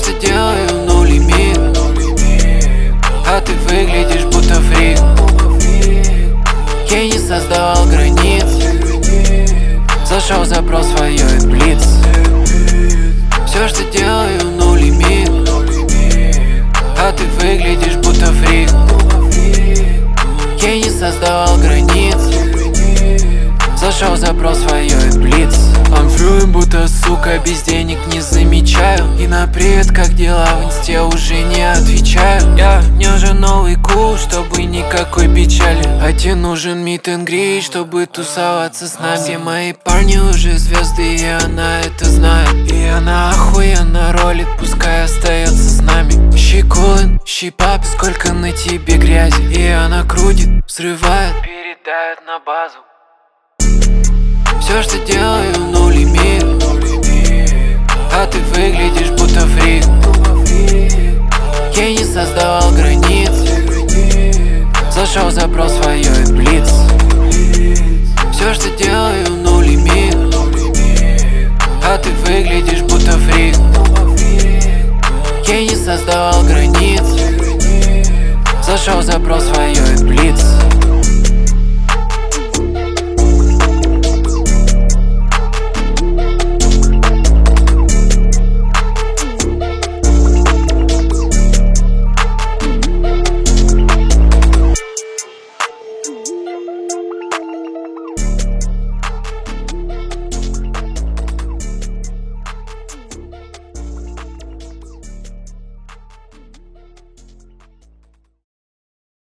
что делаю, ну лимит. А ты выглядишь будто фрик. Я не создавал границ. Зашел запрос свое и блиц. Все, что делаю, ну лимит. А ты выглядишь будто фрик. Я не создавал границ. Зашел запрос свое и блиц. I'm fluent, будто сука, без денег не замечаю. И на привет, как дела, в инсте уже не отвечаю. Мне уже новый кул, чтобы никакой печали. А тебе нужен meet and greet, чтобы тусоваться с нами. Все мои парни уже звезды, и она это знает. И она охуенно ролит, пускай остается с нами. She coolin', she pop, сколько на тебе грязи. И она крутит, взрывает, передает на базу. Все, что делаю, ну лимит. А ты выглядишь будто фрик. Я не создавал границ. Зашел запрос свое и блиц. Все, что делаю, ну лимит. А ты выглядишь будто фрик. Я не создавал границ. Зашел запрос свое и блиц.